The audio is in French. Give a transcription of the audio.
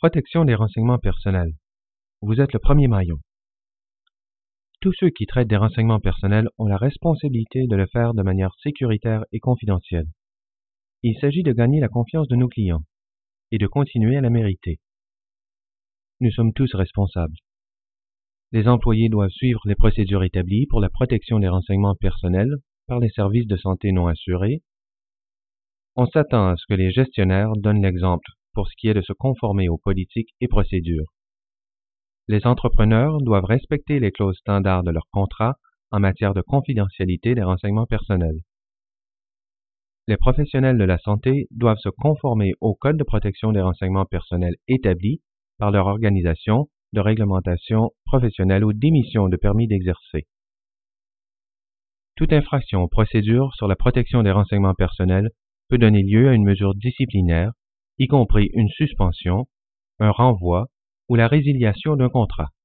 protection des renseignements personnels. Vous êtes le premier maillon. Tous ceux qui traitent des renseignements personnels ont la responsabilité de le faire de manière sécuritaire et confidentielle. Il s'agit de gagner la confiance de nos clients et de continuer à la mériter. Nous sommes tous responsables. Les employés doivent suivre les procédures établies pour la protection des renseignements personnels par les services de santé non assurés. On s'attend à ce que les gestionnaires donnent l'exemple pour ce qui est de se conformer aux politiques et procédures. Les entrepreneurs doivent respecter les clauses standards de leur contrat en matière de confidentialité des renseignements personnels. Les professionnels de la santé doivent se conformer au Code de protection des renseignements personnels établi par leur organisation de réglementation professionnelle ou d'émission de permis d'exercer. Toute infraction aux procédures sur la protection des renseignements personnels peut donner lieu à une mesure disciplinaire, y compris une suspension, un renvoi ou la résiliation d'un contrat.